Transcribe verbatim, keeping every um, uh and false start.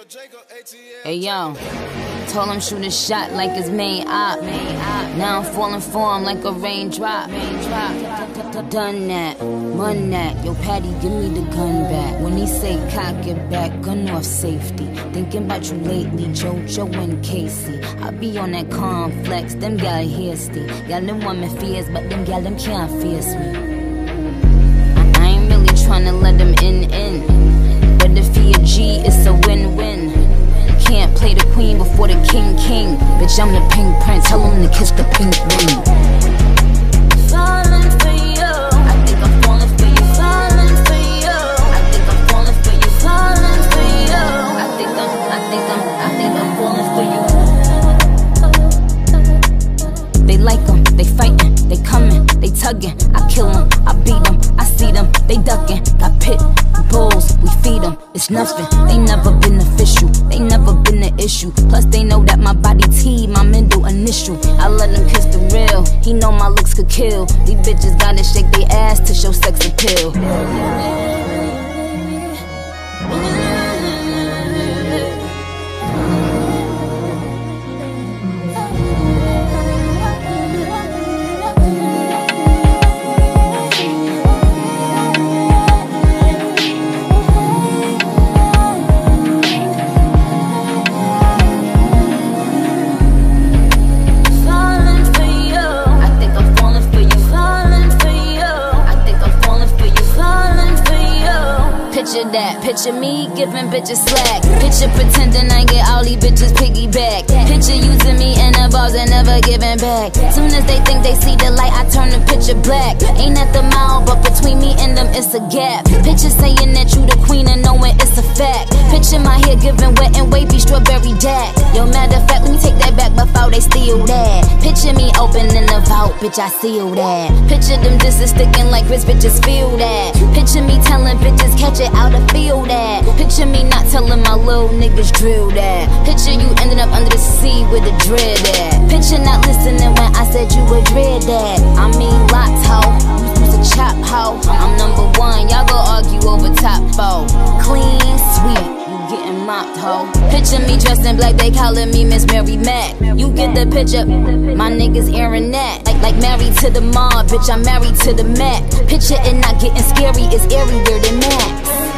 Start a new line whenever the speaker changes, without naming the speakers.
Hey yo, told him shoot a shot like his main op. Now I'm falling for him like a raindrop. Done that, run that. Yo, Patty, give me the gun back. When he say cock it back, gun off safety. Thinking about you lately, JoJo and Casey. I be on that complex, them gal hasty. Got them woman fears, but them gal them can't face me. I ain't really tryna let them in in. But if he a G, it's a win-win. Can't play the queen before the king king. Bitch, I'm the pink prince, tell him to kiss the pink ring. Falling for you, I think I'm falling for you. Falling for you, I think I'm falling for you. Falling for you, I think I'm, I think I'm, I think I'm falling for you. They like them, they fighting, they coming, they tugging. I kill them, I beat them, I see them, they ducking. Got pit bulls, we feed them, it's nothing. They never been official, they never been an issue. Plus they know that my body T, my middle initial. I let them kiss the real, he know my looks could kill. These bitches gotta shake their ass to show sex appeal. Picture that, picture me giving bitches slack. Picture pretending I get all these bitches piggyback. Picture using me in the balls and never giving back. Soon as they think they see the light, I turn the picture black. Ain't at the mouth, but between me and them it's a gap. Picture saying that you the queen and knowing it's a fact. Picture my hair giving wet and wavy strawberry dat. Yo, matter of fact, let me take that back before they steal that. Picture me opening the vault, bitch, I seal that. Picture them disses sticking like grits, bitches feel that. Picture me telling bitches catch it out of feel that. Picture me not telling my little niggas drill that. Picture you ending up under the sea with a dread at. Picture not listening when I said you would dread that. I mean lots, ho, use a chop, ho. I'm number one, y'all go argue over top four. Clean, sweet, you getting mopped, ho. Picture me dressed in black, they calling me Miss Mary Mac. You get the picture, my niggas airing that. Like, like married to the mob, bitch, I'm married to the Mac. Picture it not getting scary, it's airier than Max.